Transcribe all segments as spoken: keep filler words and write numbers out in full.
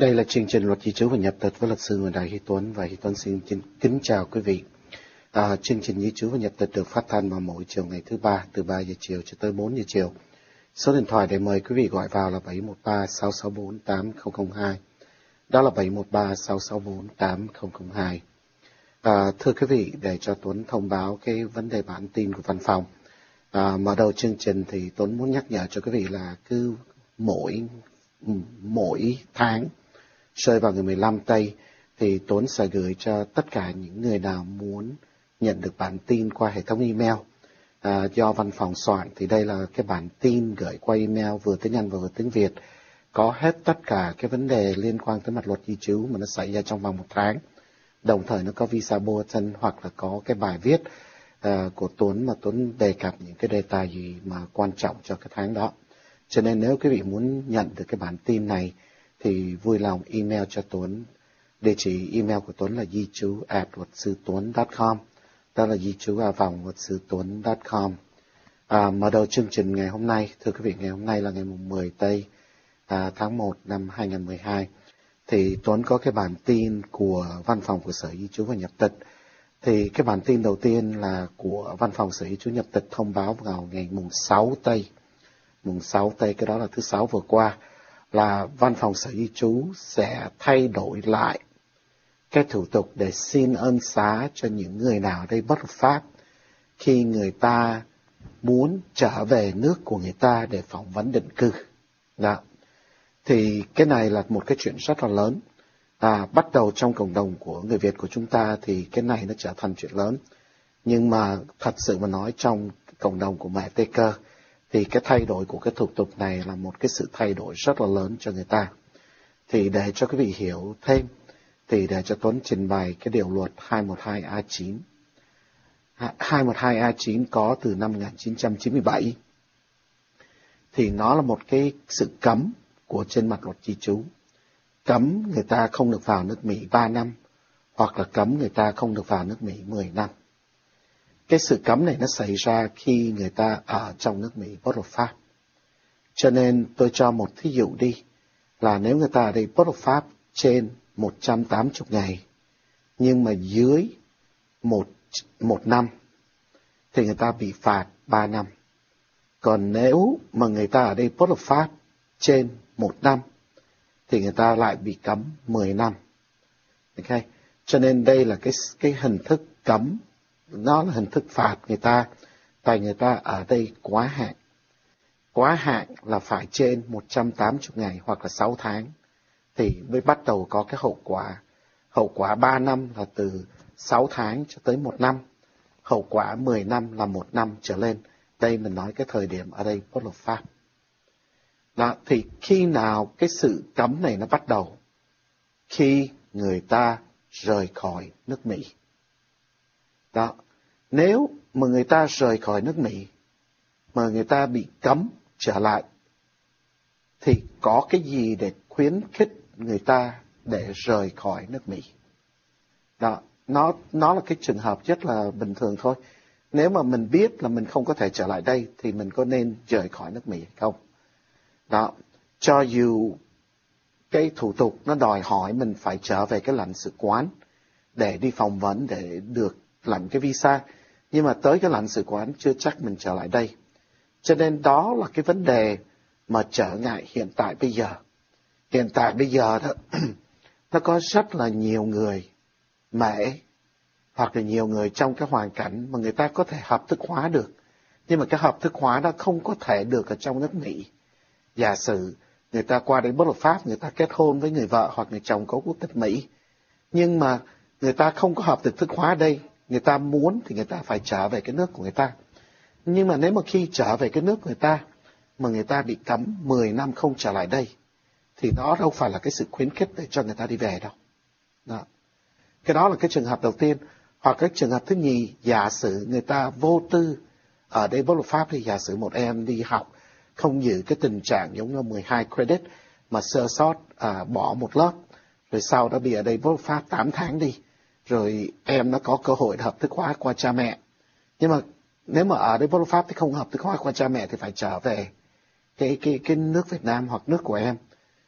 Đây là chương trình Luật Di trú và Nhập tịch với luật sư Nguyễn Đại Huy Tuấn, và Huy Tuấn xin kính chào quý vị. À, chương trình Di trú và Nhập tịch được phát thanh vào mỗi chiều ngày thứ ba từ ba giờ chiều cho tới bốn giờ chiều. Số điện thoại để mời quý vị gọi vào là bảy một ba sáu sáu bốn tám không không hai. Đó là bảy một ba sáu sáu bốn tám không không hai. À, thưa quý vị, để cho Tuấn thông báo cái vấn đề bản tin của văn phòng. À, mở đầu chương trình thì Tuấn muốn nhắc nhở cho quý vị là cứ mỗi mỗi tháng rơi vào ngày mười lăm tây thì Tuấn sẽ gửi cho tất cả những người nào muốn nhận được bản tin qua hệ thống email à, do văn phòng soạn. Thì đây là cái bản tin gửi qua email vừa tiếng Anh và vừa tiếng Việt, có hết tất cả cái vấn đề liên quan tới mặt luật di trú mà nó xảy ra trong vòng một tháng. Đồng thời nó có visa bulletin hoặc là có cái bài viết uh, của Tuấn mà Tuấn đề cập những cái đề tài gì mà quan trọng cho cái tháng đó. Cho nên nếu quý vị muốn nhận được cái bản tin này thì vui lòng email cho Tuấn. Địa chỉ email của Tuấn là di trú a luật sư tuấn chấm com. Đó là di trú a vòng luật sư tuấn chấm com. À, mở đầu chương trình ngày hôm nay, thưa quý vị, ngày hôm nay là ngày mười tây à, tháng một năm hai nghìn không trăm mười hai. Thì Tuấn có cái bản tin của văn phòng của Sở Di trú và Nhập tịch. Thì cái bản tin đầu tiên là của văn phòng Sở Di trú Nhập tịch thông báo vào ngày mùng sáu tây. Mùng sáu tây, cái đó là thứ sáu vừa qua, là văn phòng Sở Di trú sẽ thay đổi lại cái thủ tục để xin ân xá cho những người nào ở đây bất hợp pháp khi người ta muốn trở về nước của người ta để phỏng vấn định cư. Đó. Thì cái này là một cái chuyện rất là lớn. À, bắt đầu trong cộng đồng của người Việt của chúng ta thì cái này nó trở thành chuyện lớn. Nhưng mà thật sự mà nói, trong cộng đồng của mẹ Tê Cơ thì cái thay đổi của cái thủ tục này là một cái sự thay đổi rất là lớn cho người ta. Thì để cho quý vị hiểu thêm, thì để cho Tuấn trình bày cái điều luật hai một hai A chín. hai một hai A chín có từ năm một nghìn chín trăm chín mươi bảy. Thì nó là một cái sự cấm của trên mặt luật di trú. Cấm người ta không được vào nước Mỹ ba năm, hoặc là cấm người ta không được vào nước Mỹ mười năm. Cái sự cấm này nó xảy ra khi người ta ở trong nước Mỹ bất hợp pháp. Cho nên tôi cho một thí dụ đi, là nếu người ta ở đây bất hợp pháp trên một trăm tám mươi ngày, nhưng mà dưới một, một năm, thì người ta bị phạt ba năm. Còn nếu mà người ta ở đây bất hợp pháp trên một năm, thì người ta lại bị cấm mười năm. Okay. Cho nên đây là cái, cái hình thức cấm, nó là hình thức phạt người ta, tại người ta ở đây quá hạn. Quá hạn là phải trên một trăm tám mươi ngày hoặc là sáu tháng, thì mới bắt đầu có cái hậu quả. Hậu quả ba năm là từ sáu tháng cho tới một năm. Hậu quả mười năm là một năm trở lên. Đây mình nói cái thời điểm ở đây bất hợp pháp. Đó, thì khi nào cái sự cấm này nó bắt đầu? Khi người ta rời khỏi nước Mỹ. Đó, nếu mà người ta rời khỏi nước Mỹ, mà người ta bị cấm trở lại, thì có cái gì để khuyến khích người ta để rời khỏi nước Mỹ? Đó, nó, nó là cái trường hợp rất là bình thường thôi. Nếu mà mình biết là mình không có thể trở lại đây, thì mình có nên rời khỏi nước Mỹ hay không? Đó, cho dù cái thủ tục nó đòi hỏi mình phải trở về cái lãnh sự quán để đi phỏng vấn, để được lãnh cái visa, nhưng mà tới cái lãnh sự quán chưa chắc mình trở lại đây. Cho nên đó là cái vấn đề mà trở ngại hiện tại bây giờ. Hiện tại bây giờ đó, nó có rất là nhiều người mẹ hoặc là nhiều người trong cái hoàn cảnh mà người ta có thể hợp thức hóa được, nhưng mà cái hợp thức hóa đó không có thể được ở trong nước Mỹ. Giả sử người ta qua đây bất hợp pháp, người ta kết hôn với người vợ hoặc người chồng có quốc tịch Mỹ, nhưng mà người ta không có hợp thức hóa đây, người ta muốn thì người ta phải trở về cái nước của người ta. Nhưng mà nếu mà khi trở về cái nước người ta mà người ta bị cấm mười năm không trở lại đây, thì đó đâu phải là cái sự khuyến khích để cho người ta đi về đâu. Đó. Cái đó là cái trường hợp đầu tiên. Hoặc cái trường hợp thứ nhì, giả sử người ta vô tư ở đây bất hợp pháp, thì giả sử một em đi học không giữ cái tình trạng giống như mười hai credit mà sơ sót à, bỏ một lớp, rồi sau đó bị ở đây bất hợp pháp tám tháng đi, rồi em nó có cơ hội hợp thức hóa qua cha mẹ. Nhưng mà nếu mà ở đây bất hợp pháp thì không hợp thức hóa qua cha mẹ, thì phải trở về cái, cái, cái nước Việt Nam hoặc nước của em.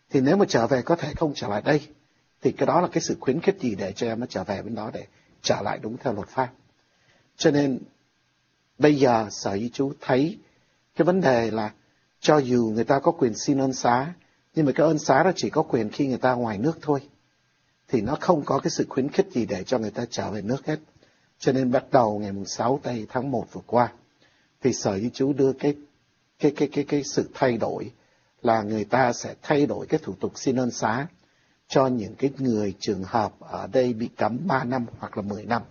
Thì nếu mà trở về có thể không trở lại đây, thì cái đó là cái sự khuyến khích gì để cho em nó trở về bên đó để trở lại đúng theo luật pháp. Cho nên bây giờ Sở Di trú thấy cái vấn đề là cho dù người ta có quyền xin ân xá, nhưng mà cái ân xá đó chỉ có quyền khi người ta ngoài nước thôi. Thì nó không có cái sự khuyến khích gì để cho người ta trở về nước hết. Cho nên bắt đầu ngày sáu tây tháng một vừa qua, thì Sở Di trú đưa cái, cái, cái, cái, cái sự thay đổi là người ta sẽ thay đổi cái thủ tục xin ân xá cho những cái người trường hợp ở đây bị cấm ba năm hoặc là mười năm.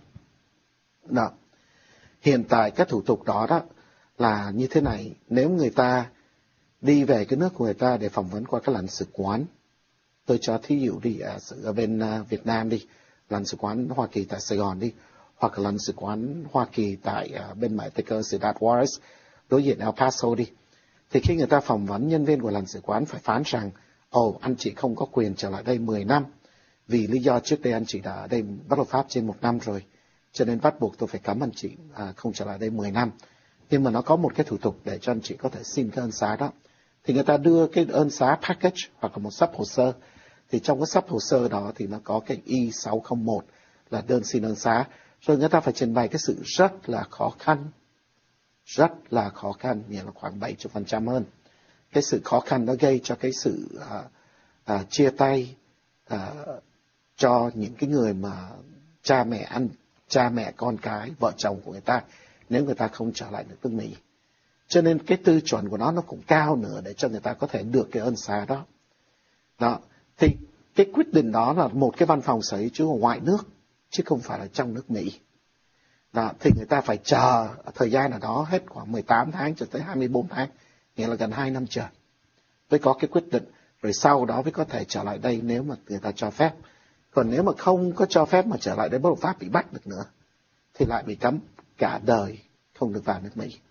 Đó. Hiện tại các thủ tục đó đó là như thế này. Nếu người ta đi về cái nước của người ta để phỏng vấn qua cái lãnh sự quán, tôi cho thí dụ đi, ở, ở bên uh, Việt Nam đi, lãnh sự quán Hoa Kỳ tại Sài Gòn đi, hoặc là lãnh sự quán Hoa Kỳ tại uh, bên Mãi Tây Cơ, Ciudad Juarez, đối diện El Paso đi. Thì khi người ta phỏng vấn, nhân viên của lãnh sự quán phải phán rằng, ồ, oh, anh chị không có quyền trở lại đây mười năm, vì lý do trước đây anh chị đã ở đây bất hợp pháp trên một năm rồi, cho nên bắt buộc tôi phải cấm anh chị à, không trở lại đây mười năm. Nhưng mà nó có một cái thủ tục để cho anh chị có thể xin cái ân xá đó. Thì người ta đưa cái ân xá package hoặc là một sắp hồ sơ. Thì trong cái sắp hồ sơ đó thì nó có cái I sáu không một là đơn xin ân xá. Rồi người ta phải trình bày cái sự rất là khó khăn. Rất là khó khăn, nghĩa là khoảng bảy mươi phần trăm hơn. Cái sự khó khăn nó gây cho cái sự à, à, chia tay à, cho những cái người mà cha mẹ ăn, cha mẹ con cái, vợ chồng của người ta, nếu người ta không trở lại được nước Mỹ. Cho nên cái tiêu chuẩn của nó nó cũng cao nữa để cho người ta có thể được cái ân xá đó. Đó. Thì cái quyết định đó là một cái văn phòng Sở Di trú ở ngoại nước, chứ không phải là trong nước Mỹ. Đó. Thì người ta phải chờ thời gian ở đó hết khoảng mười tám tháng cho tới hai mươi bốn tháng, nghĩa là gần hai năm trời, mới có cái quyết định. Rồi sau đó mới có thể trở lại đây nếu mà người ta cho phép. Còn nếu mà không có cho phép mà trở lại đây bất hợp pháp bị bắt được nữa, thì lại bị cấm cả đời không được vào nước Mỹ.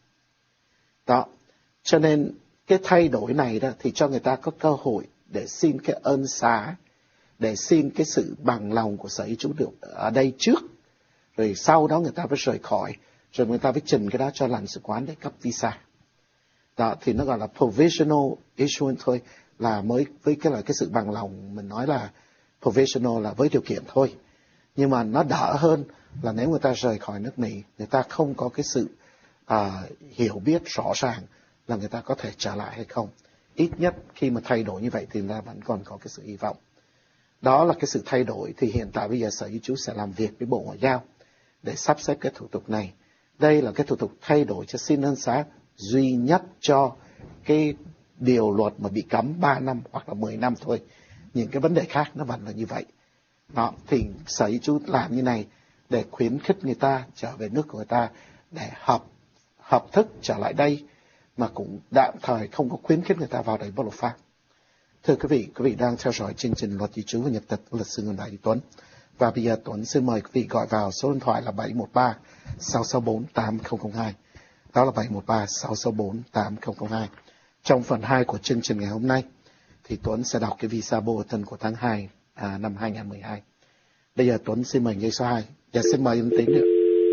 Đó. Cho nên cái thay đổi này đó thì cho người ta có cơ hội để xin cái ân xá, để xin cái sự bằng lòng của Sở Di trú được ở đây trước. Rồi sau đó người ta phải rời khỏi, rồi người ta phải trình cái đó cho lãnh sự quán để cấp visa. Đó, thì nó gọi là provisional issuance thôi, là mới với cái là cái sự bằng lòng, mình nói là provisional là với điều kiện thôi. Nhưng mà nó đỡ hơn là nếu người ta rời khỏi nước Mỹ, người ta không có cái sự à, hiểu biết rõ ràng là người ta có thể trở lại hay không. Ít nhất khi mà thay đổi như vậy thì người ta vẫn còn có cái sự hy vọng. Đó là cái sự thay đổi. Thì hiện tại bây giờ Sở Di trú sẽ làm việc với Bộ Ngoại giao để sắp xếp cái thủ tục này. Đây là cái thủ tục thay đổi cho xin ân xá duy nhất cho cái điều luật mà bị cấm ba năm hoặc là mười năm thôi. Những cái vấn đề khác nó vẫn là như vậy. Đó, thì Sở Di trú làm như này để khuyến khích người ta trở về nước của người ta, để hợp, hợp thức trở lại đây, mà cũng tạm thời không có khuyến khích người ta vào đây bất hợp pháp. Thưa quý vị, quý vị đang theo dõi chương trình Luật Di trú và Nhập tịch của luật sư Nguyễn Đại Tuấn. Và bây giờ Tuấn xin mời quý vị gọi vào số điện thoại là bảy một ba sáu sáu bốn tám không không hai. Đó là bảy một ba sáu sáu bốn tám không không hai. Trong phần hai của chương trình ngày hôm nay, thì Tuấn sẽ đọc cái visa bulletin của tháng hai à, năm hai không một hai. Bây giờ Tuấn xin mời dây số hai. Dạ xin mời lên tiếng đi ạ.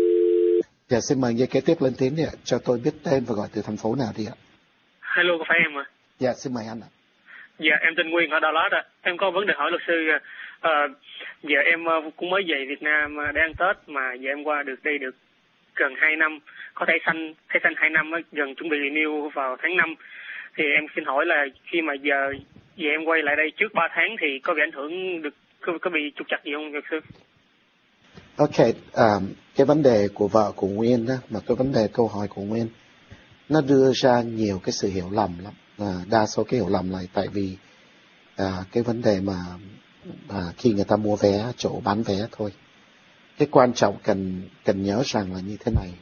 Dạ xin mời dây kế tiếp lên tiếng đi ạ. Cho tôi biết tên và gọi từ thành phố nào đi ạ. Hello, có phải em à? Dạ xin mời anh ạ. Dạ em tên Nguyên ở Dallas ạ. Em có vấn đề hỏi luật sư. À, giờ em cũng mới về Việt Nam để ăn Tết, mà giờ em qua được đây được gần hai năm. Có thể xanh, thẻ xanh hai năm gần chuẩn bị renew vào tháng năm. Thì em xin hỏi là khi mà giờ giờ em quay lại đây trước ba tháng thì có bị ảnh hưởng được, có, có bị trục trặc gì không luật sư? Ok, um, cái vấn đề của vợ của Nguyên đó, mà cái vấn đề câu hỏi của Nguyên, nó đưa ra nhiều cái sự hiểu lầm lắm. À, đa số cái hiểu lầm này tại vì à, cái vấn đề mà à, khi người ta mua vé, chỗ bán vé thôi. Cái quan trọng cần cần nhớ rằng là như thế này.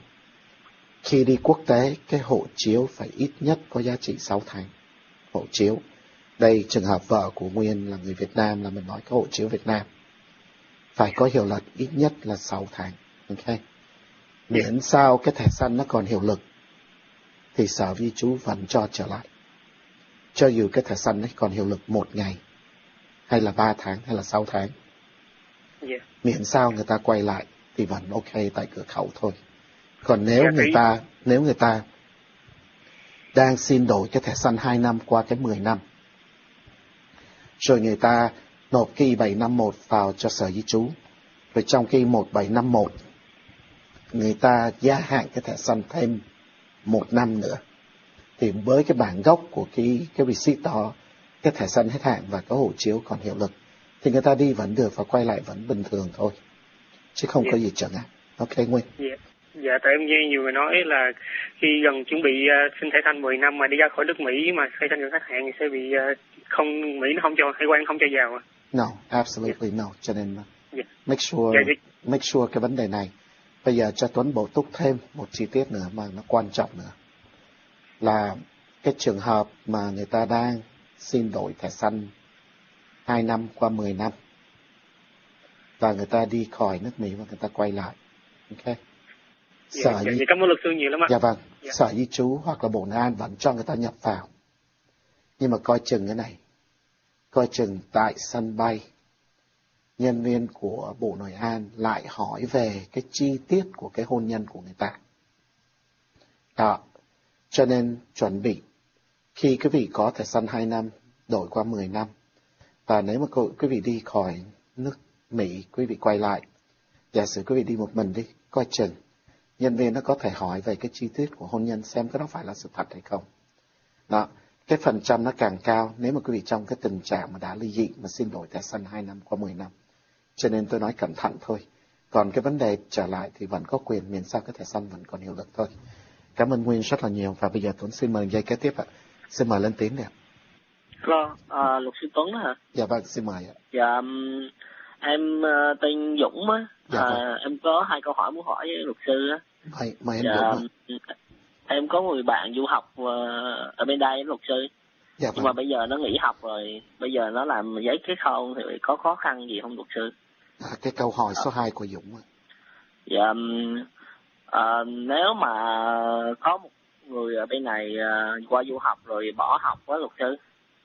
Khi đi quốc tế, cái hộ chiếu phải ít nhất có giá trị sáu tháng. Hộ chiếu. Đây trường hợp vợ của Nguyên là người Việt Nam, là mình nói cái hộ chiếu Việt Nam. Phải có hiệu lực ít nhất là sáu tháng. Ok. Miễn sao cái thẻ xanh nó còn hiệu lực, thì Sở Di trú vẫn cho trở lại. Cho dù cái thẻ xanh ấy còn hiệu lực một ngày, hay là ba tháng, hay là sáu tháng. Yeah. Miễn sao người ta quay lại thì vẫn ok tại cửa khẩu thôi. Còn nếu yeah, người ta nếu người ta đang xin đổi cái thẻ xanh hai năm qua cái mười năm, Rồi người ta nộp cái bảy năm một vào cho Sở Di trú. Rồi trong cái một bảy năm một, người ta gia hạn cái thẻ xanh thêm một năm nữa. Thì với cái bản gốc của cái, cái receipt đó, cái thẻ xanh hết hạn và cái hộ chiếu còn hiệu lực, thì người ta đi vẫn được và quay lại vẫn bình thường thôi. Chứ không yeah. có gì trở ngại. Ok Nguyên. Yeah. Dạ, tại em nghe nhiều người nói là khi gần chuẩn bị uh, xin thẻ xanh mười năm mà đi ra khỏi nước Mỹ mà thẻ xanh gần hết hạn thì sẽ bị uh, không, Mỹ nó không cho, hải quan không cho vào à? No, absolutely yeah. no. Cho nên yeah. make sure, yeah, yeah. make sure cái vấn đề này. Bây giờ cho Tuấn bổ túc thêm một chi tiết nữa mà nó quan trọng nữa. Là cái trường hợp mà người ta đang xin đổi thẻ xanh hai năm qua mười năm. Và người ta đi khỏi nước Mỹ và người ta quay lại. Ok. Dạ, dạ, dạ, cảm ơn luật sư nhiều lắm ạ. Dạ vâng, dạ. Sở Di trú hoặc là Bộ Nội an vẫn cho người ta nhập vào. Nhưng mà coi chừng cái này. Coi chừng tại sân bay, nhân viên của Bộ Nội an lại hỏi về cái chi tiết của cái hôn nhân của người ta. Đó. Cho nên chuẩn bị. Khi quý vị có thẻ xanh hai năm, đổi qua mười năm. Và nếu mà quý vị đi khỏi nước Mỹ, quý vị quay lại. Giả sử quý vị đi một mình đi, coi chừng. Nhân viên nó có thể hỏi về cái chi tiết của hôn nhân xem cái đó phải là sự thật hay không. Đó, cái phần trăm nó càng cao nếu mà quý vị trong cái tình trạng mà đã ly dị mà xin đổi thẻ xanh hai năm qua mười năm. Cho nên tôi nói cẩn thận thôi. Còn cái vấn đề trở lại thì vẫn có quyền miễn sao cái thẻ xanh vẫn còn hiệu lực thôi. Cảm ơn Nguyên rất là nhiều và bây giờ Tuấn xin mời giây kế tiếp ạ. Xin mời lên tiếng nè. Hello, à, luật sư Tuấn hả? Dạ vâng, xin mời ạ. Dạ, um, em uh, tên Dũng á. Dạ vâng. À, em có hai câu hỏi muốn hỏi với luật sư á. Mời, mời em dạ, Dũng ạ. Em có người bạn du học uh, ở bên đây luật sư. Dạ vâng. Nhưng mà bây giờ nó nghỉ học rồi, bây giờ nó làm giấy kết hôn thì có khó khăn gì không luật sư? À, cái câu hỏi số hai của Dũng ạ. Dạ, um, uh, nếu mà có một người ở bên này uh, qua du học rồi bỏ học với luật sư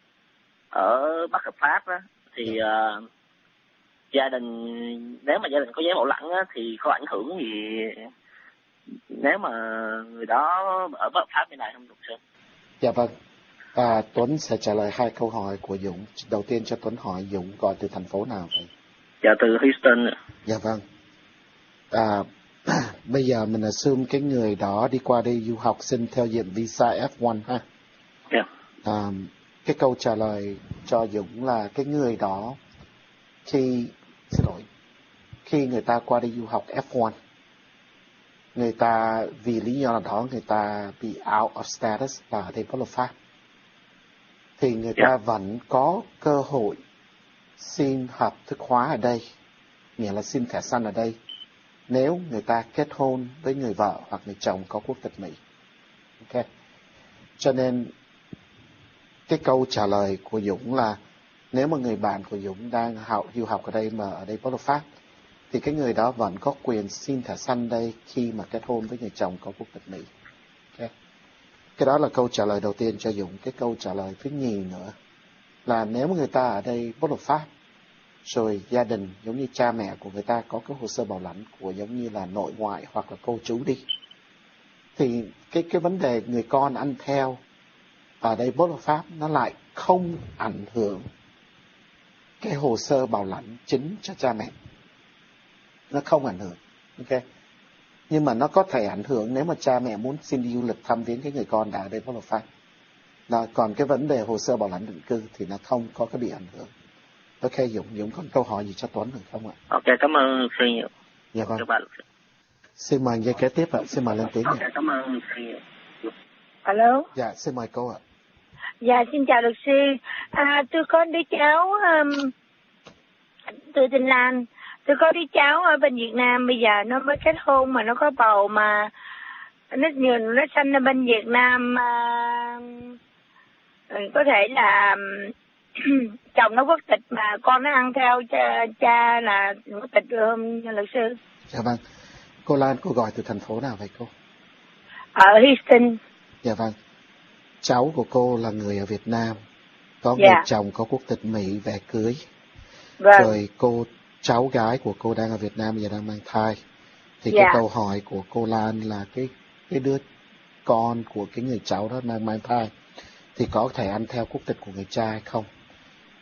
ở bất hợp pháp á, thì uh, gia đình, nếu mà gia đình có giấy bảo lãnh á, thì có ảnh hưởng gì nếu mà người đó ở bất hợp pháp bên này không luật sư? Dạ vâng. À, Tuấn sẽ trả lời hai câu hỏi của Dũng. Đầu tiên cho Tuấn hỏi Dũng gọi từ thành phố nào vậy? Dạ từ Houston. Dạ vâng. À, bây giờ mình assume cái người đó đi qua đây du học xin theo diện visa F một ha. Dạ. À, cái câu trả lời cho Dũng là cái người đó khi xin lỗi khi người ta qua đây du học F một, người ta vì lý do nào đó người ta bị out of status và ở đây bất hợp pháp, thì người ta yeah. vẫn có cơ hội xin hợp thức hóa ở đây, nghĩa là xin thẻ xanh ở đây, nếu người ta kết hôn với người vợ hoặc người chồng có quốc tịch Mỹ. Ok. Cho nên cái câu trả lời của Dũng là nếu mà người bạn của Dũng đang học du học ở đây mà ở đây bất hợp pháp, thì cái người đó vẫn có quyền xin thẻ xanh đây khi mà kết hôn với người chồng có quốc tịch Mỹ. Okay. Cái đó là câu trả lời đầu tiên cho Dũng. Cái câu trả lời thứ nhì nữa là nếu mà người ta ở đây bất hợp pháp, rồi gia đình giống như cha mẹ của người ta có cái hồ sơ bảo lãnh của giống như là nội ngoại hoặc là cô chú đi, thì cái cái vấn đề người con ăn theo ở đây bất hợp pháp nó lại không ảnh hưởng cái hồ sơ bảo lãnh chính cho cha mẹ. Nó không ảnh hưởng. Ok. Nhưng mà nó có thể ảnh hưởng nếu mà cha mẹ muốn xin đi du lịch thăm viếng cái người con đã ở đây bất hợp pháp. Đó, còn cái vấn đề hồ sơ bảo lãnh định cư thì nó không có cái bị ảnh hưởng. Ok, Dũng, Dũng còn câu hỏi gì cho Tuấn được không ạ? Ok, cảm ơn luật sư nhiều. Dạ vâng. Xin mời giây kế tiếp ạ, xin mời lên tiếng. Ok, cảm ơn luật sư nhiều. Alo. Dạ, xin mời cô ạ. Dạ, xin chào luật sư. À, tôi có đứa cháu um, từ Tình Lan. Tôi có đứa cháu ở bên Việt Nam, bây giờ nó mới kết hôn mà nó có bầu mà nó nhiều nó sanh ở bên Việt Nam, à, có thể là chồng nó quốc tịch mà con nó ăn theo cha, cha là quốc tịch được không luật sư? Dạ vâng. Cô Lan, cô gọi từ thành phố nào vậy cô? Ở Houston. Dạ vâng. Cháu của cô là người ở Việt Nam, có dạ. người chồng có quốc tịch Mỹ về cưới. Vâng. Rồi cô cháu gái của cô đang ở Việt Nam và đang mang thai. Thì dạ. cái câu hỏi của cô Lan là cái cái đứa con của cái người cháu đó đang mang thai thì có thể ăn theo quốc tịch của người cha hay không?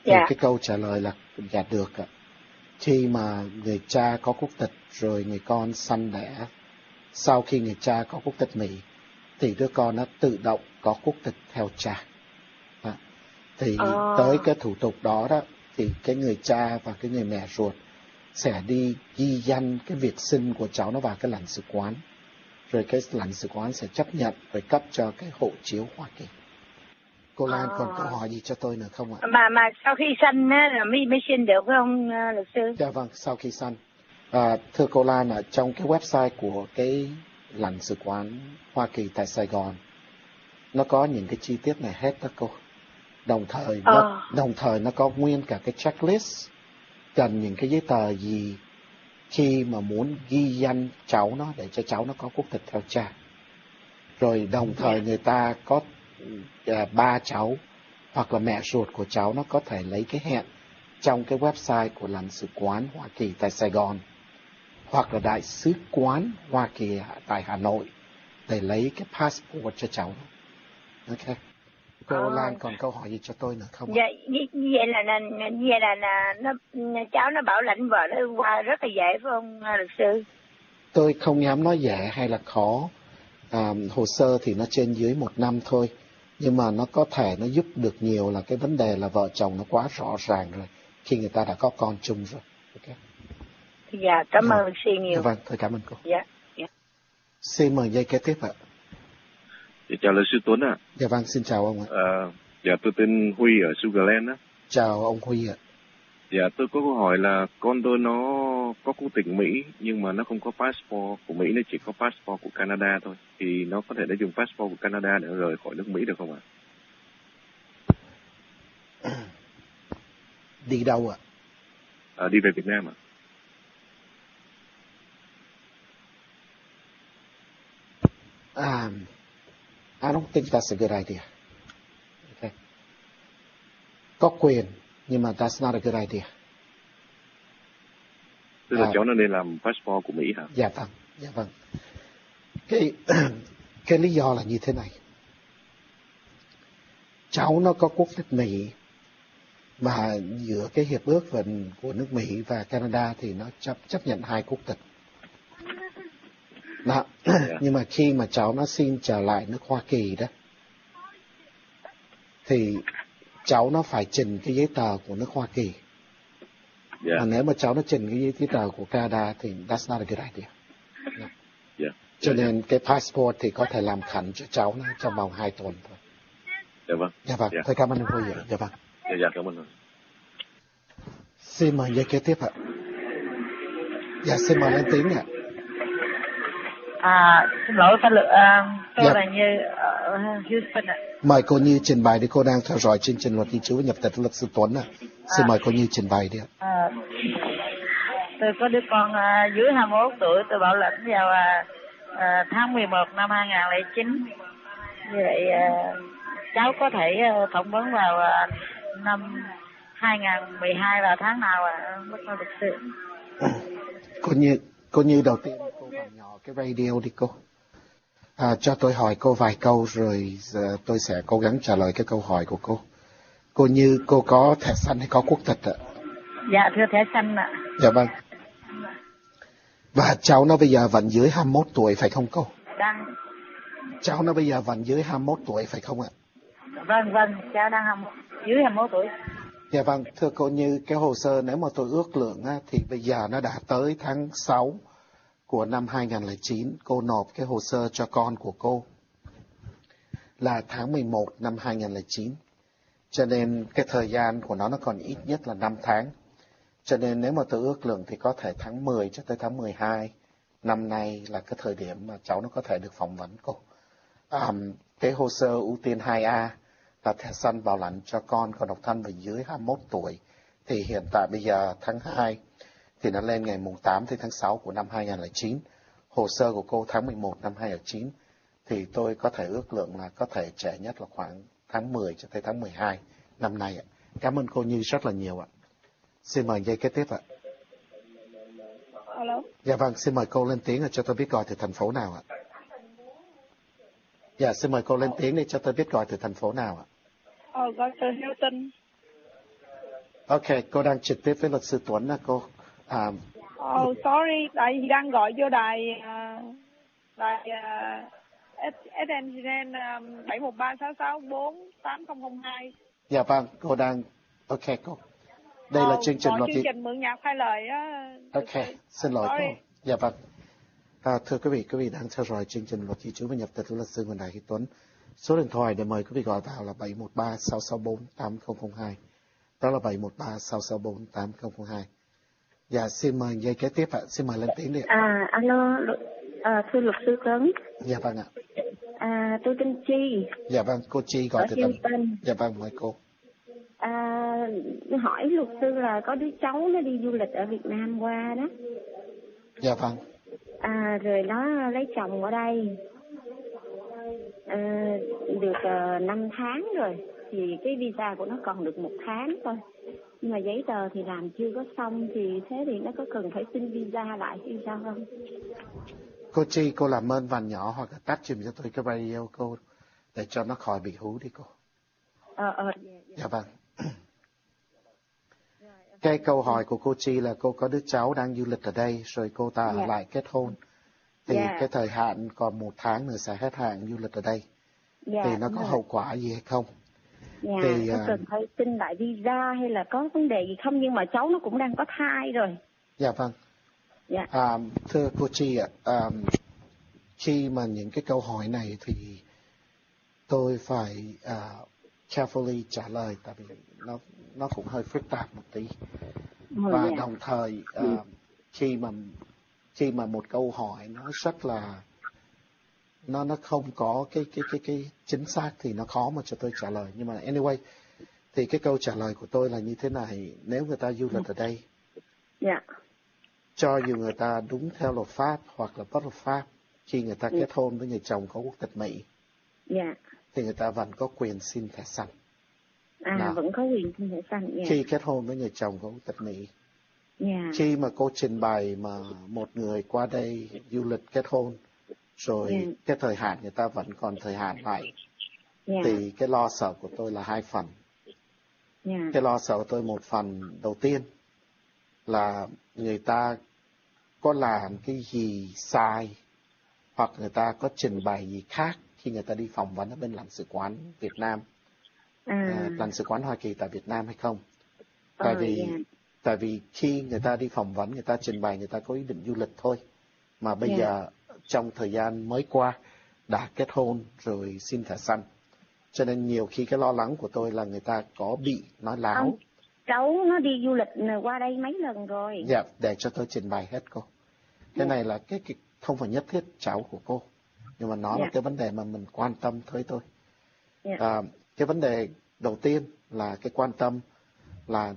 Thì Dạ. cái câu trả lời là dạ được ạ. Khi mà người cha có quốc tịch rồi người con sanh đẻ, sau khi người cha có quốc tịch Mỹ thì đứa con nó tự động có quốc tịch theo cha. À, thì Ờ. tới cái thủ tục đó đó thì cái người cha và cái người mẹ ruột sẽ đi ghi danh cái việc sinh của cháu nó vào cái lãnh sự quán, rồi cái lãnh sự quán sẽ chấp nhận rồi cấp cho cái hộ chiếu Hoa Kỳ. Cô Lan Ờ. còn câu hỏi gì cho tôi nữa không ạ? Mà mà sau khi sanh á là mới mới xin được phải không uh, luật sư? Dạ vâng, sau khi sanh. À, thưa cô Lan, ở trong cái website của cái lãnh sự quán Hoa Kỳ tại Sài Gòn, nó có những cái chi tiết này hết đó cô. Đồng thời Ờ. nó, đồng thời nó có nguyên cả cái checklist cần những cái giấy tờ gì khi mà muốn ghi danh cháu nó để cho cháu nó có quốc tịch theo cha. Rồi đồng thời người ta có à, ba cháu hoặc là mẹ ruột của cháu nó có thể lấy cái hẹn trong cái website của lãnh sự quán Hoa Kỳ tại Sài Gòn hoặc là đại sứ quán Hoa Kỳ tại Hà Nội để lấy cái passport cho cháu. Ok. Cô Ờ. Lan còn câu hỏi gì cho tôi nữa không? Dạ, như, như vậy là, là như vậy là, là nó cháu nó bảo lãnh vợ nó qua rất là dễ phải không uh, luật sư? Tôi không dám nói dễ hay là khó. À, hồ sơ thì nó trên dưới một năm thôi, nhưng mà nó có thể nó giúp được nhiều là cái vấn đề là vợ chồng nó quá rõ ràng rồi khi người ta đã có con chung rồi. Ok. Dạ, cảm Dạ. ơn luật sư nhiều. Dạ vâng, tôi cảm ơn cô. Dạ. Dạ. Xin mời dây kế tiếp ạ. Dạ, chào luật sư Tuấn ạ. Dạ vâng, xin chào ông ạ. À, dạ tôi tên Huy ở Sugarland á. Chào ông Huy ạ. Dạ tôi có câu hỏi là con tôi nó có quốc tịch Mỹ nhưng mà nó không có passport của Mỹ, nó chỉ có passport của Canada thôi. Thì nó có thể để dùng passport của Canada để rời khỏi nước Mỹ được không ạ? Đi đâu ạ? À, đi về Việt Nam ạ. Um, I don't think that's a good idea. Okay. Có quyền, nhưng mà that's not a good idea. Tức là À. cháu nó nên làm passport của Mỹ hả? Dạ vâng, dạ vâng. Cái, cái lý do là như thế này. Cháu nó có quốc tịch Mỹ, mà giữa cái hiệp ước của nước Mỹ và Canada thì nó chấp, chấp nhận hai quốc tịch. Đó. Yeah. Nhưng mà khi mà cháu nó xin trở lại nước Hoa Kỳ đó, thì cháu nó phải trình cái giấy tờ của nước Hoa Kỳ. Dạ. Mà nếu mà cháu nó trình cái giấy tờ của Canada thì that's not a good idea. Yeah. Dạ. Cho nên cái passport thì có thể làm khẩn cho cháu nó trong vòng hai tuần thôi. Dạ vâng. Dạ vâng, Dạ. tôi cảm ơn ông Huy ạ. Dạ vâng. Dạ, dạ cảm ơn. Xin mời dây kế tiếp ạ. Dạ, xin mời lên tiếng ạ. À, xin lỗi pháp luật, à, tôi Dạ. là Như ở Houston ạ. Mời cô Như trình bày đi, cô đang theo dõi chương trình luật di trú và nhập tịch với luật sư Tuấn ạ. Xin À. mời cô Như trình bày đi ạ. À, tôi có đứa con à, dưới hai mươi mốt tuổi, tôi bảo lãnh vào à, à, tháng mười một năm hai nghìn lẻ chín. Như vậy à, cháu có thể à, phỏng vấn vào à, năm hai nghìn mười hai là tháng nào ạ? À? Bất luật sư. Cô Như, cô Như đầu tiên cô vào nhỏ cái radio đi cô. À, cho tôi hỏi cô vài câu rồi giờ tôi sẽ cố gắng trả lời cái câu hỏi của cô. Cô Như, cô có thẻ xanh hay có quốc tịch ạ? Dạ thưa thẻ xanh ạ. Dạ vâng. Và cháu nó bây giờ vẫn dưới hai mươi mốt tuổi phải không cô? Đang. Cháu nó bây giờ vẫn dưới hai mươi mốt tuổi phải không ạ? Vâng vâng, cháu đang hai mươi mốt, dưới hai mươi mốt tuổi. Dạ vâng, thưa cô Như, cái hồ sơ nếu mà tôi ước lượng á, thì bây giờ nó đã tới tháng sáu của năm hai nghìn lẻ chín. Cô nộp cái hồ sơ cho con của cô là tháng mười một năm hai nghìn lẻ chín. Cho nên cái thời gian của nó nó còn ít nhất là năm tháng. Cho nên nếu mà tôi ước lượng thì có thể tháng mười cho tới tháng mười hai năm nay là cái thời điểm mà cháu nó có thể được phỏng vấn cô. Um, cái hồ sơ ưu tiên hai A là thẻ xanh bảo lãnh cho con còn độc thân và dưới hai mươi mốt tuổi. Thì hiện tại bây giờ tháng hai thì nó lên ngày mùng tám tới tháng sáu của năm hai nghìn lẻ chín. Hồ sơ của cô tháng mười một năm hai nghìn lẻ chín thì tôi có thể ước lượng là có thể trẻ nhất là khoảng tháng mười cho tới tháng mười hai năm nay ạ. Cảm ơn cô Như rất là nhiều ạ. Xin mời dây kế tiếp ạ. Alo. Dạ vâng, xin mời cô lên tiếng cho tôi biết gọi từ thành phố nào ạ. Dạ, xin mời cô lên tiếng để cho tôi biết gọi từ thành phố nào ạ. Ờ, gọi từ Houston. Ok, cô đang trực tiếp với luật sư Tuấn đó cô. À, oh, sorry, tại vì đang gọi vô đài uh, đài uh, ét em Gen um, bảy một ba sáu sáu bốn tám không không hai. Dạ vâng, cô đang... Ok cô. Đây oh, là chương trình luật chương trình mượn nhạc hai lời á. Ok, xin lỗi sorry. cô. Dạ vâng. À, thưa quý vị, quý vị đang theo dõi chương trình luật di trú và nhập tịch của luật sư Nguyễn Đại Huy Tuấn. Số điện thoại để mời quý vị gọi vào là bảy một ba sáu sáu bốn tám không không hai. Đó là bảy một ba sáu sáu bốn tám không không hai. Dạ, xin mời dây kế tiếp ạ. Xin mời lên tiếng đi ạ. À, alo, à, thưa luật sư Tuấn. Dạ vâng ạ. À, tôi tên Chi. Dạ vâng, cô Chi gọi từ Houston. Dạ vâng, mời cô. À, hỏi luật sư là có đứa cháu nó đi du lịch ở Việt Nam qua đó. Dạ vâng. À, rồi nó lấy chồng ở đây. À, được uh, năm tháng rồi. Thì cái visa của nó còn được một tháng thôi. Nhưng mà giấy tờ thì làm chưa có xong, thì thế thì nó có cần phải xin visa lại hay sao không? Cô Chi, cô làm ơn vằn nhỏ hoặc là tắt chùm cho tôi cái radio cô để cho nó khỏi bị hú đi cô. Ờ, ờ, dạ, dạ. Dạ vâng. Cái câu hỏi của cô Chi là cô có đứa cháu đang du lịch ở đây, rồi cô ta ở dạ. lại kết hôn. Thì dạ. cái thời hạn còn một tháng nữa sẽ hết hạn du lịch ở đây. Dạ, thì nó có rồi. hậu quả gì hay không? Dạ, thì, có cần phải xin lại visa hay là có vấn đề gì không? Nhưng mà cháu nó cũng đang có thai rồi. Dạ vâng. Dạ. À, thưa cô Chi ạ, à, khi mà những cái câu hỏi này thì tôi phải uh, carefully trả lời, tại vì nó nó cũng hơi phức tạp một tí. Và dạ. đồng thời uh, khi mà khi mà một câu hỏi nó rất là nó nó không có cái cái cái cái chính xác thì nó khó mà cho tôi trả lời. Nhưng mà anyway thì cái câu trả lời của tôi là như thế này: nếu người ta du lịch ở đây, dạ. cho dù người ta đúng theo luật pháp hoặc là bất hợp pháp, khi người ta dạ. kết hôn với người chồng có quốc tịch Mỹ, dạ. thì người ta vẫn có quyền xin thẻ xanh. À, Nào, vẫn có quyền xin thẻ xanh. Dạ. Khi kết hôn với người chồng có quốc tịch Mỹ, dạ. khi mà cô trình bày mà một người qua đây du lịch kết hôn, rồi yeah. cái thời hạn người ta vẫn còn thời hạn lại, yeah. thì cái lo sợ của tôi là hai phần. Yeah. Cái lo sợ của tôi một phần đầu tiên là người ta có làm cái gì sai, hoặc người ta có trình bày gì khác khi người ta đi phỏng vấn ở bên lãnh sự quán Việt Nam, à. À, lãnh sự quán Hoa Kỳ tại Việt Nam hay không. Tại oh, vì yeah. tại vì khi người ta đi phỏng vấn, người ta trình bày người ta có ý định du lịch thôi, mà bây yeah. giờ trong thời gian mới qua đã kết hôn rồi xin thẻ xanh, cho nên nhiều khi cái lo lắng của tôi là người ta có bị nói láo. Ông, cháu nó đi du lịch qua đây mấy lần rồi. Dạ, để cho tôi trình bày hết cô. Cái yeah. này là cái, cái không phải nhất thiết cháu của cô, nhưng mà nó yeah. là cái vấn đề mà mình quan tâm tới tôi. Yeah. À, cái vấn đề đầu tiên là cái quan tâm là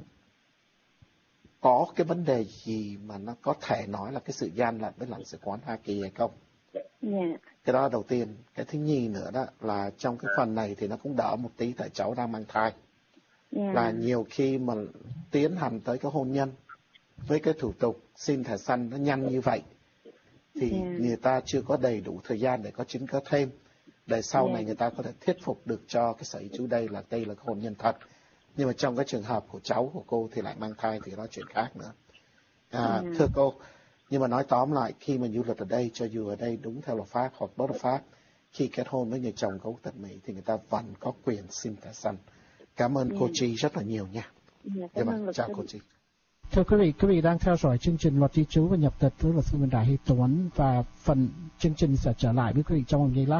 có cái vấn đề gì mà nó có thể nói là cái sự gian lận với lãnh sự quán Hoa Kỳ hay không? Yeah. Cái đó đầu tiên. Cái thứ nhì nữa đó là trong cái phần này thì nó cũng đỡ một tí, tại cháu đang mang thai. Yeah. Là nhiều khi mà tiến hành tới cái hôn nhân với cái thủ tục xin thẻ xanh nó nhanh như vậy, thì yeah. người ta chưa có đầy đủ thời gian để có chứng cứ thêm, để sau yeah. này người ta có thể thuyết phục được cho cái sở di trú đây là đây là cái hôn nhân thật. Nhưng mà trong cái trường hợp của cháu của cô thì lại mang thai thì đó chuyện khác nữa. À, ừ. Thưa cô, nhưng mà nói tóm lại, khi mà du lịch ở đây, cho dù ở đây đúng theo luật pháp hoặc bất hợp pháp, khi kết hôn với người chồng có quốc tịch Mỹ thì người ta vẫn có quyền xin thẻ xanh. Cảm ơn ừ. cô Chi rất là nhiều nha. Dạ, cảm ơn chào cô Chi. Thưa quý vị, quý vị đang theo dõi chương trình luật di trú và nhập tịch với luật sư Nguyễn Đại Huy Tuấn, và phần chương trình sẽ trở lại với quý vị trong một giây lát.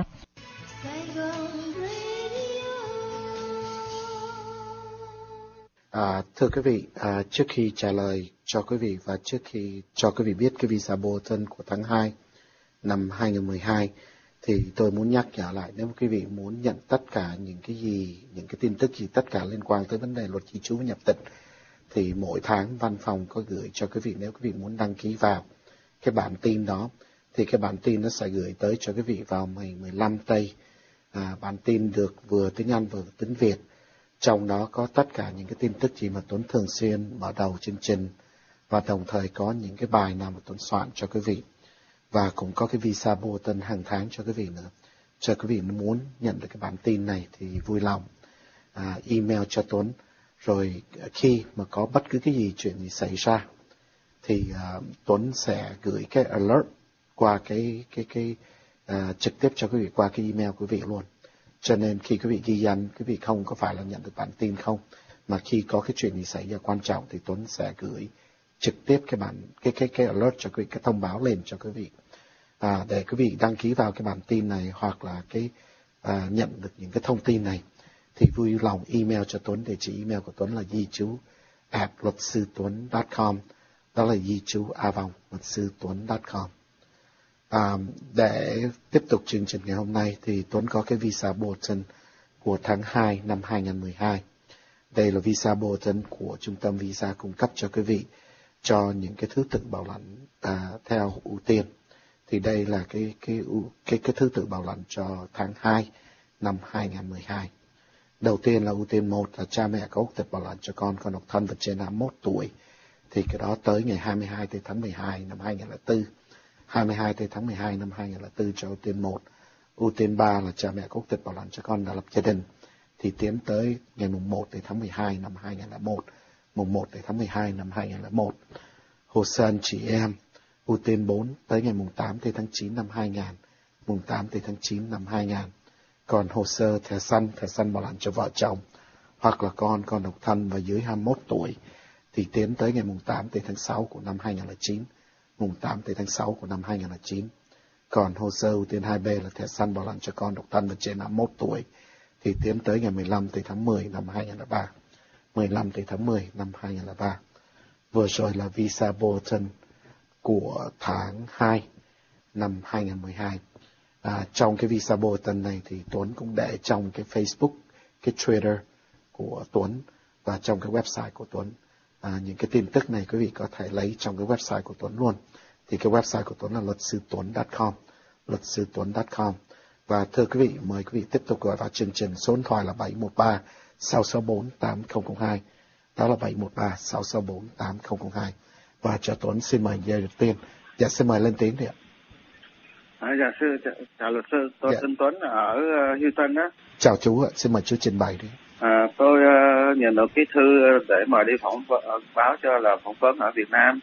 À, thưa quý vị, à, trước khi trả lời cho quý vị và trước khi cho quý vị biết cái visa Bolton của tháng hai năm hai nghìn không trăm mười hai, thì tôi muốn nhắc nhở lại, nếu quý vị muốn nhận tất cả những cái gì, những cái tin tức gì tất cả liên quan tới vấn đề luật di trú và nhập tịch, thì mỗi tháng văn phòng có gửi cho quý vị, nếu quý vị muốn đăng ký vào cái bản tin đó, thì cái bản tin nó sẽ gửi tới cho quý vị vào ngày mười lăm tây. À, bản tin được vừa tiếng Anh vừa tiếng Việt. Trong đó có tất cả những cái tin tức gì mà Tuấn thường xuyên mở đầu chương trình, và đồng thời có những cái bài nào mà Tuấn soạn cho quý vị. Và cũng có cái visa Bolton hàng tháng cho quý vị nữa. Cho quý vị muốn nhận được cái bản tin này thì vui lòng à, email cho Tuấn, Rồi khi mà có bất cứ cái gì chuyện gì xảy ra thì uh, Tuấn sẽ gửi cái alert qua cái cái cái uh, trực tiếp cho quý vị qua cái email quý vị luôn. Cho nên khi quý vị ghi danh, quý vị không có phải là nhận được bản tin không, mà khi có cái chuyện gì xảy ra quan trọng thì Tuấn sẽ gửi trực tiếp cái bản cái cái cái alert cho quý vị, cái thông báo lên cho quý vị. À, để quý vị đăng ký vào cái bản tin này hoặc là cái à, nhận được những cái thông tin này thì vui lòng email cho Tuấn. Địa chỉ email của Tuấn là di chú at luật sư tuấn chấm com, đó là di chú a vòng luật sư tuấn chấm com. À, để tiếp tục chương trình ngày hôm nay thì Tuấn có cái visa bulletin của tháng hai năm hai nghìn không trăm mười hai. Đây là visa bulletin của trung tâm visa cung cấp cho quý vị cho những cái thứ tự bảo lãnh à, theo ưu tiên. Thì đây là cái cái cái cái thứ tự bảo lãnh cho tháng hai năm hai nghìn không trăm mười hai. Đầu tiên là ưu tiên một là cha mẹ có quốc tịch bảo lãnh cho con con độc thân và trên hai mươi mốt tuổi. Thì cái đó tới ngày hai mươi hai tháng mười hai năm hai nghìn không trăm lẻ bốn. hai mươi hai tháng mười hai năm hai nghìn không trăm lẻ bốn cho ưu tiên một. Ưu tiên ba là cha mẹ có quốc tịch bảo lãnh cho con đã lập gia đình. Thì tiến tới ngày mùng một tháng mười hai năm hai nghìn không trăm lẻ một. Mùng một tháng mười hai năm hai nghìn không trăm lẻ một. Hồ sơ anh chị em. Ưu tiên bốn tới ngày mùng tám tháng chín năm hai nghìn. Mùng tám tháng chín năm hai nghìn. Còn hồ sơ thẻ xanh, thẻ xanh bảo lãnh cho vợ chồng hoặc là con, con độc thân và dưới hai mươi mốt tuổi thì tiến tới ngày mùng tám tháng sáu của năm hai nghìn không trăm lẻ chín. Mùng tám tháng sáu của năm hai nghìn không trăm lẻ chín. Còn hồ sơ ưu tiên hai B là thẻ xanh bảo lãnh cho con độc thân và trên hai mươi mốt tuổi thì tiến tới ngày mười lăm tháng mười năm hai nghìn không trăm lẻ ba. mười lăm tháng mười năm hai nghìn không trăm lẻ ba. Vừa rồi là visa bulletin của tháng hai năm hai nghìn không trăm mười hai. À, trong cái visa bulletin này thì Tuấn cũng để trong cái Facebook, cái Twitter của Tuấn và trong cái website của Tuấn. À, những cái tin tức này quý vị có thể lấy trong cái website của Tuấn luôn. Thì cái website của Tuấn là luật sư tuấn chấm com, luật sư tuấn chấm com. Và thưa quý vị, mời quý vị tiếp tục gọi vào chương trình. Số điện thoại là bảy một ba sáu sáu bốn tám không không hai. Đó là bảy một ba sáu sáu bốn tám không không hai. Và cho Tuấn xin mời giây đầu tiên. Dạ, xin mời lên tiếng đi ạ. À, dạ sư, chào, chào luật sư, tôi dạ. tên Tuấn ở uh, Houston đó. Chào chú ạ, xin mời chú trình bày đi. À, tôi uh, nhận được cái thư để mời đi phỏng uh, báo cho là phỏng vấn ở Việt Nam.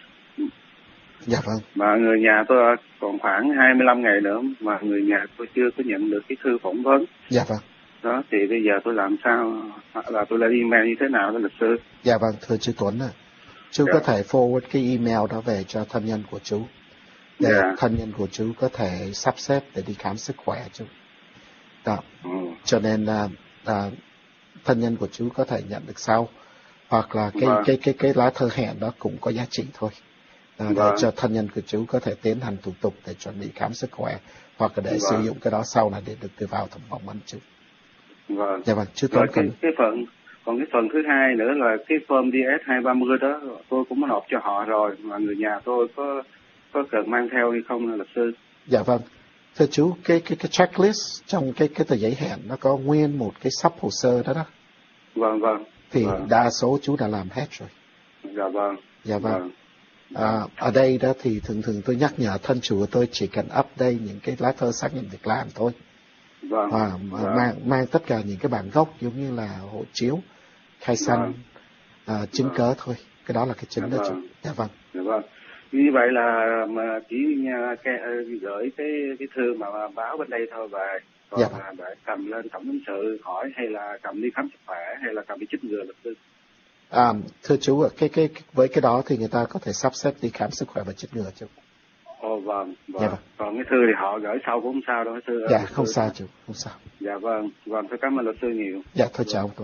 Dạ vâng. Mà người nhà tôi còn khoảng hai mươi lăm ngày nữa mà người nhà tôi chưa có nhận được cái thư phỏng vấn. Dạ vâng. Đó, thì bây giờ tôi làm sao, là tôi lên email như thế nào đó luật sư? Dạ vâng, thưa chú Tuấn ạ. Chú dạ. có thể forward cái email đó về cho thân nhân của chú. Để yeah. thân nhân của chú có thể sắp xếp để đi khám sức khỏe chú. Đó. Ừ. Cho nên là à, thân nhân của chú có thể nhận được sau. Hoặc là cái vâng. cái cái cái lá thư hẹn đó cũng có giá trị thôi. À, để vâng. cho thân nhân của chú có thể tiến hành thủ tục để chuẩn bị khám sức khỏe. Hoặc là để vâng. sử dụng cái đó sau này để được đưa vào thẩm phỏng vấn chú. Vâng. Dạ vâng, chú Tuấn cái, cái phần còn cái phần thứ hai nữa là cái form D S hai ba mươi đó tôi cũng có nộp cho họ rồi, mà người nhà tôi có có cần mang theo hay không luật sư? Dạ vâng, thưa chú, cái cái cái checklist trong cái cái tờ giấy hẹn nó có nguyên một cái sub hồ sơ đó đó. Vâng vâng. Thì vâng. đa số chú đã làm hết rồi. Dạ vâng. Dạ vâng. vâng. À, ở đây đó thì thường thường tôi nhắc nhở thân chủ của tôi chỉ cần update những cái lá thư xác nhận việc làm thôi. Vâng. Và vâng. mang mang tất cả những cái bản gốc giống như là hộ chiếu, khai sinh, vâng. à, chứng vâng. cớ thôi. Cái đó là cái chính dạ đó vâng. chú. Dạ vâng. Dạ vâng. Như vậy là mà chỉ cái, gửi cái cái thư mà báo bên đây thôi, và còn dạ vâng. để cầm lên tổng lãnh sự hỏi hay là cầm đi khám sức khỏe hay là cầm đi chích ngừa luật sư? À, thưa chú, cái cái với cái đó thì người ta có thể sắp xếp đi khám sức khỏe và chích ngừa chú. Ồ vâng, vâng. Dạ vâng. Còn cái thư thì họ gửi sau cũng không sao đâu sư. Dạ không sao chú, không sao. Dạ vâng, vâng, tôi cảm ơn luật sư nhiều. Dạ thôi chào ông Tuấn.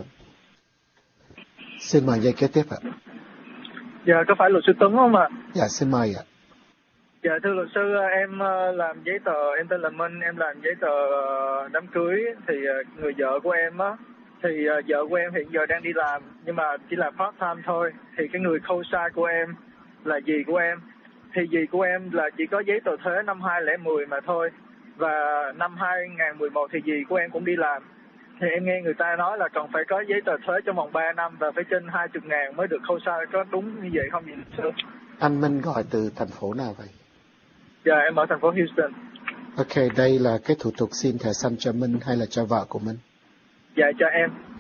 Xin mời dây kế tiếp ạ. Dạ có phải luật sư Tuấn không ạ? Dạ xin mời ạ. Dạ thưa luật sư, em làm giấy tờ, em tên là Minh, em làm giấy tờ đám cưới. Thì người vợ của em á, thì vợ của em hiện giờ đang đi làm nhưng mà chỉ là part time thôi. Thì cái người co-sign của em là dì của em. Thì dì của em là chỉ có giấy tờ thuế năm hai không một không mà thôi. Và năm hai không một một thì dì của em cũng đi làm. Thì em nghe người ta nói là còn phải có giấy tờ thuế trong vòng ba năm và phải trên hai mươi ngàn mới được co-sign. Có đúng như vậy không vậy sư? Anh Minh gọi từ thành phố nào vậy? Dạ em ở thành phố Houston. Ok, đây là cái thủ tục xin thẻ xanh cho Minh hay là cho vợ của Minh? Dạ cho em.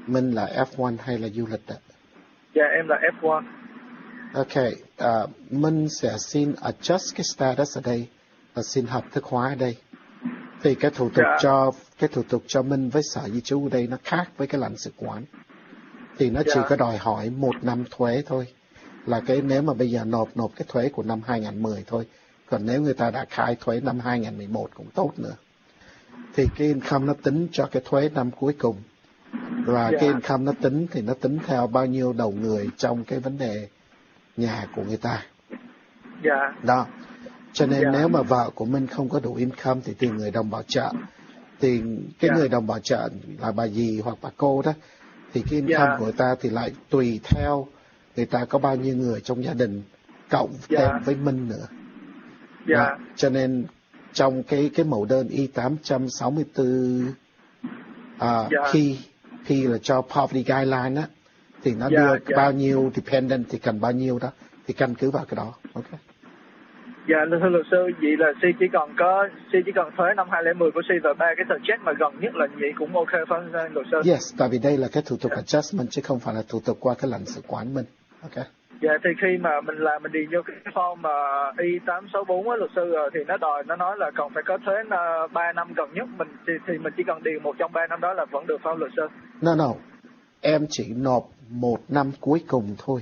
Minh là F một hay là du lịch ạ? Dạ em là F một. Ok, uh, Minh sẽ xin adjust cái status ở đây và xin hợp thức hóa ở đây. Thì cái thủ tục dạ. cho cái thủ tục cho Minh với Sở Di trú ở đây nó khác với cái lãnh sự quán. Thì nó dạ. chỉ có đòi hỏi một năm thuế thôi. Là cái nếu mà bây giờ nộp nộp cái thuế của năm hai nghìn không trăm mười thôi. Còn nếu người ta đã khai thuế năm hai nghìn không trăm mười một cũng tốt nữa. Thì cái income nó tính cho cái thuế năm cuối cùng. Và yeah. cái income nó tính thì nó tính theo bao nhiêu đầu người trong cái vấn đề nhà của người ta. Dạ. Yeah. Đó. Cho nên yeah. nếu mà vợ của mình không có đủ income thì tìm người đồng bảo trợ. Thì cái yeah. người đồng bảo trợ là bà dì hoặc bà cô đó. Thì cái income yeah. của người ta thì lại tùy theo người ta có bao nhiêu người trong gia đình cộng yeah. thêm với Minh nữa. Dạ. Yeah. Cho nên trong cái cái mẫu đơn I tám sáu tư uh, yeah. P, P là cho poverty guideline á, thì nó yeah, đưa yeah. bao nhiêu dependent thì cần bao nhiêu đó, thì căn cứ vào cái đó. Ok. Dạ thưa luật sư, vậy là Si chỉ cần có Si chỉ cần thuế năm hai nghìn không trăm mười của Si và ba cái subject mà gần nhất là vậy cũng ok phải không luật sư? Yes, tại vì đây là cái thủ tục yeah. adjustment chứ không phải là thủ tục qua cái lãnh sự quán mình. Ok. Dạ thì khi mà mình làm mình điền vô cái form mà I tám sáu bốn á luật sư rồi thì nó đòi nó nói là còn phải có thuế ba năm gần nhất mình thì, thì mình chỉ cần điền một trong ba năm đó là vẫn được phải không luật sư? No no, em chỉ nộp một năm cuối cùng thôi.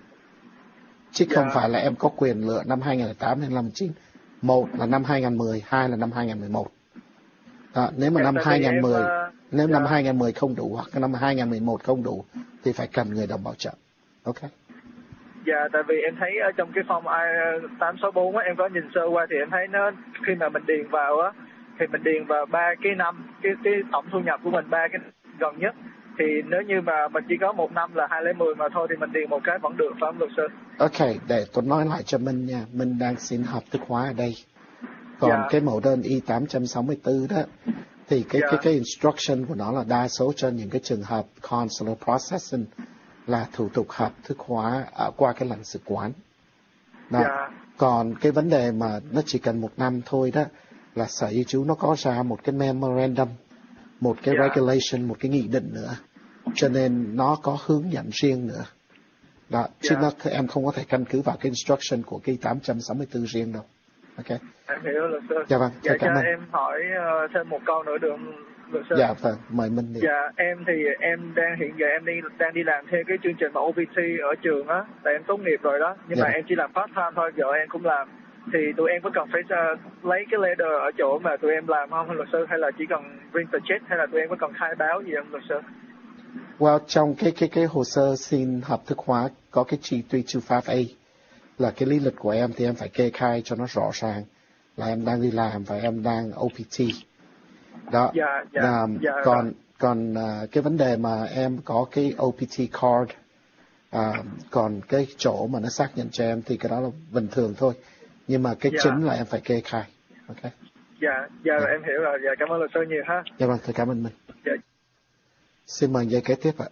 Chứ dạ. không phải là em có quyền lựa năm hai nghìn không trăm lẻ tám hay năm chín. Một là năm hai nghìn không trăm mười, hai là năm hai nghìn không trăm mười một. Đó, nếu mà dạ, năm hai nghìn không trăm mười, em, nếu dạ. năm hai nghìn không trăm mười không đủ hoặc năm hai nghìn không trăm mười một không đủ thì phải cần người đồng bảo trợ. Ok. Dạ, tại vì em thấy ở trong cái form I tám sáu bốn á, em có nhìn sơ qua thì em thấy nó khi mà mình điền vào á, thì mình điền vào ba cái năm, cái cái tổng thu nhập của mình ba cái gần nhất. Thì nếu như mà mình chỉ có một năm là hai nghìn không trăm mười mà thôi thì mình điền một cái vẫn được phải không luật sư? Ok, để tôi nói lại cho Minh nha, Minh đang xin hợp thức hóa ở đây. Còn dạ. cái mẫu đơn I tám sáu tư đó, thì cái, dạ. cái cái instruction của nó là đa số cho những cái trường hợp consular processing là thủ tục hợp thức hóa ở qua cái lãnh sự quán. Đó. Yeah. Còn cái vấn đề mà nó chỉ cần một năm thôi đó là Sở Di trú nó có ra một cái memorandum, một cái yeah. regulation, một cái nghị định nữa. Cho nên nó có hướng dẫn riêng nữa. Đó. Yeah. Chứ nó, em không có thể căn cứ vào cái instruction của cái tám sáu tư riêng đâu. Ok. Em hiểu luật sư. Dạ vâng. Dạ cảm cho ơn. em hỏi uh, thêm một câu nữa được luật sư? Dạ vâng, mời Minh đi. Dạ em thì em đang hiện giờ em đi đang đi làm theo cái chương trình mà O P T ở trường á, tại em tốt nghiệp rồi đó, nhưng dạ. mà em chỉ làm part time thôi, vợ em cũng làm. Thì tụi em có cần phải uh, lấy cái letter ở chỗ mà tụi em làm không luật sư, hay là chỉ cần bring the check, hay là tụi em có cần khai báo gì không luật sư? Well, trong cái cái cái hồ sơ xin hợp thức hóa có cái G ba hai năm A là cái lý lịch của em thì em phải kê khai cho nó rõ ràng là em đang đi làm và em đang O P T. Đó. Dạ, dạ, à, dạ, còn còn uh, cái vấn đề mà em có cái O P T card, uh, còn cái chỗ mà nó xác nhận cho em thì cái đó là bình thường thôi. Nhưng mà cái dạ. chính là em phải kê khai. Ok. Dạ, dạ, dạ. Em hiểu rồi. Dạ, cảm ơn luật sư nhiều ha. Dạ vâng, tôi cảm ơn mình. Dạ. Xin mời giây kế tiếp ạ.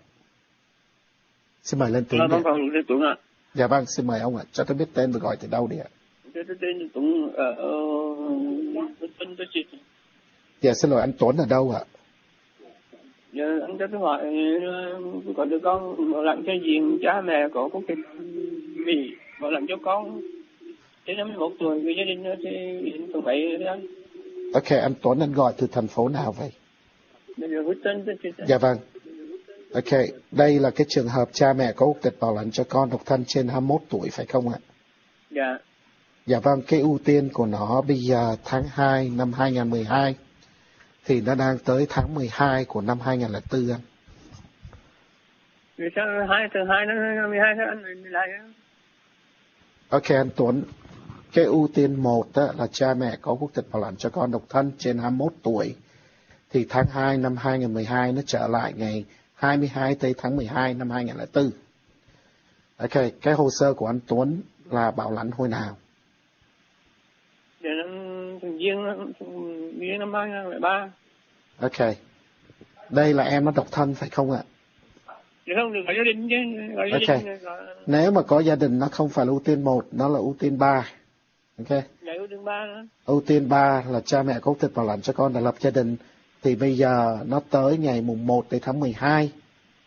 Xin mời lên tiếng. Dạ, vâng, lên Tuấn ạ. Dạ vâng, xin mời ông ạ. Cho tôi biết tên và gọi từ đâu đi ạ. Tên tên Tuấn ở Tuấn tôi chị. Dạ, xin lỗi anh Tuấn ở đâu ạ? Dạ, anh cho tôi hỏi có đứa con bảo lãnh cho diện cha mẹ có quốc tịch Mỹ bảo lãnh cho con đến năm mươi mốt tuổi người gia đình thì cũng vậy đấy anh. Ok, anh Tuấn anh gọi từ thành phố nào vậy? Dạ vâng. Ok, đây là cái trường hợp cha mẹ có quốc tịch bảo lãnh cho con độc thân trên hai mươi mốt tuổi phải không ạ? Dạ. Dạ vâng, cái ưu tiên của nó bây giờ tháng hai năm hai nghìn không trăm mười hai thì nó đang tới tháng mười hai của năm hai nghìn không trăm lẻ bốn anh. Vì sao hai từ hai năm mười hai tháng anh lại Ok anh Tuấn, cái ưu tiên một đó là cha mẹ có quốc tịch bảo lãnh cho con độc thân trên hai mươi mốt tuổi thì tháng hai năm hai nghìn không trăm mười hai nó trở lại ngày hai mươi hai tới tháng mười hai năm hai nghìn không trăm lẻ bốn. Ok, cái hồ sơ của anh Tuấn là bảo lãnh hồi nào? Dạ năm giêng giêng năm hai nghìn không trăm lẻ ba. Ok, đây là em nó độc thân phải không ạ? Dạ không, đừng gọi gia đình chứ. Gọi gia ok, đình, gọi... nếu mà có gia đình nó không phải là ưu tiên một, nó là ưu tiên ba. Ok. Dạ ưu tiên ba nữa. Ưu tiên ba là cha mẹ có quốc tịch bảo lãnh cho con đã lập gia đình thì bây giờ nó tới ngày mùng một tới tháng mười hai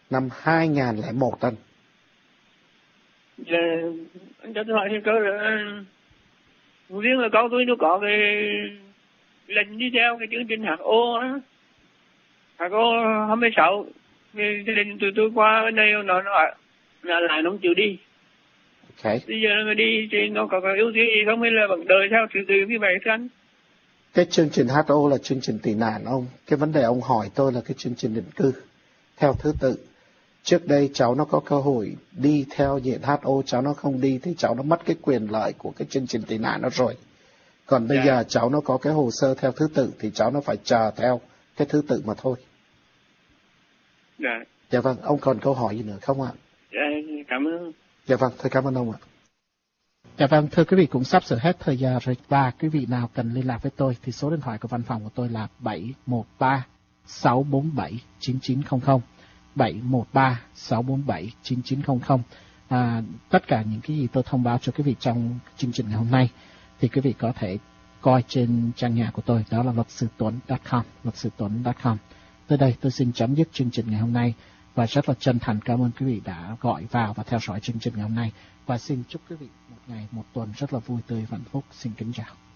Năm hai nghìn lẻ một anh. Dạ, anh cho tôi hỏi thêm câu nữa. Riêng là con tôi nó có cái lệnh đi theo cái chương trình hát o á. Hát o hai mươi sáu. Cái gia đình tụi tôi qua bên đây nó nói là lại nó không chịu đi. Okay. Bây giờ nó đi thì nó có cái ưu tiên gì không hay là vẫn đợi theo thứ tự như vậy thưa anh? Cái chương trình hát o là chương trình tị nạn ông. Cái vấn đề ông hỏi tôi là cái chương trình định cư theo thứ tự. Trước đây cháu nó có cơ hội đi theo diện hát o, cháu nó không đi thì cháu nó mất cái quyền lợi của cái chương trình tị nạn nó rồi. Còn bây yeah. giờ cháu nó có cái hồ sơ theo thứ tự thì cháu nó phải chờ theo cái thứ tự mà thôi. Dạ. Yeah. Dạ vâng, ông còn câu hỏi gì nữa không ạ? Dạ, cảm ơn. Dạ vâng, thôi cảm ơn ông ạ. Dạ vâng, thưa quý vị, cũng sắp sửa hết thời giờ rồi, và quý vị nào cần liên lạc với tôi thì số điện thoại của văn phòng của tôi là bảy một ba sáu bốn bảy chín chín không không, bảy một ba sáu bốn bảy chín chín không không. À, tất cả những cái gì tôi thông báo cho quý vị trong chương trình ngày hôm nay thì quý vị có thể coi trên trang nhà của tôi, đó là luật sư tuấn chấm com, luật sư tuấn chấm com. Tới đây tôi xin chấm dứt chương trình ngày hôm nay và rất là chân thành cảm ơn quý vị đã gọi vào và theo dõi chương trình ngày hôm nay, và xin chúc quý vị một ngày, một tuần rất là vui tươi và hạnh phúc. Xin kính chào.